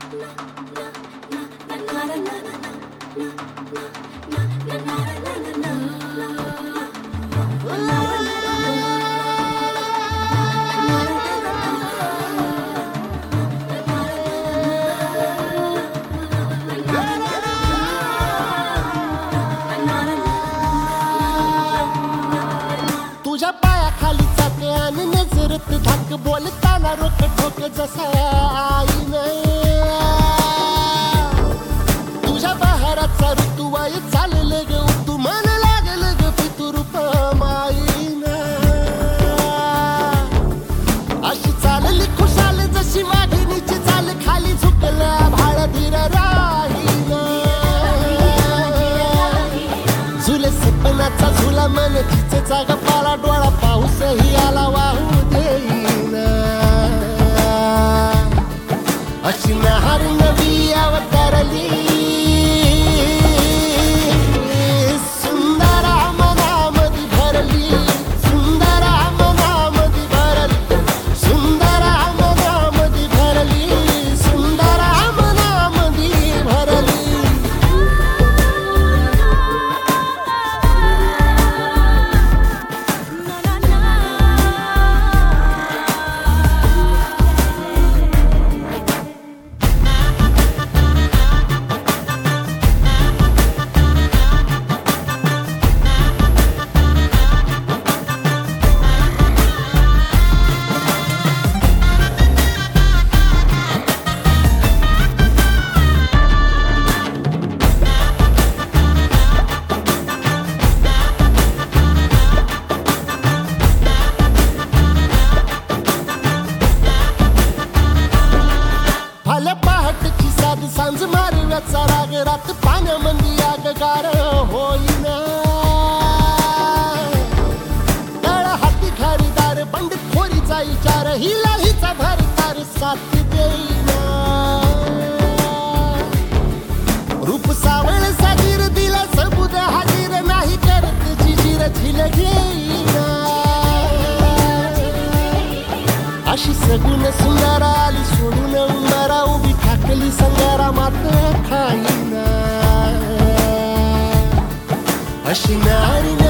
तुझ्या पायाखाली जाते आणि नजरत धाक बोलताना रोक ठोक जसा आईनं तुझ्या बहाराचा ऋतू वाय चाललं ग तू मन लागलं ग पितृरूप माईनं अशी चालली खुशाल जशी वाघिणीची चाल खाली झुकल्या भाळ धीर राहीनं झुले सपनाचा झुला मन तिचा गप्पाला डोळा पाऊसही आला वाहू देईना अशी नहार नवी अवतरली सुंदर मनामधी भरली सुंदर मनामधी भरली सुंदर मनामधी भरली सुंदर मनामधी भरली भले पहाटची साधी सांज मारव्याचा राग रात पाण्यामंदी आगगार होईना तळ हाती खरीदार बंडीत खोरीचा विचार हिला हिचा भरतार साथ देईना रूप सावळ सागीर दिला सबुद हाजीर नाही करत जिजीर झिल घेईना अशी सगुण सुंदर आली सोडून उंबरा उभी ठाकली संगारा मात्र खाईना अशी नारी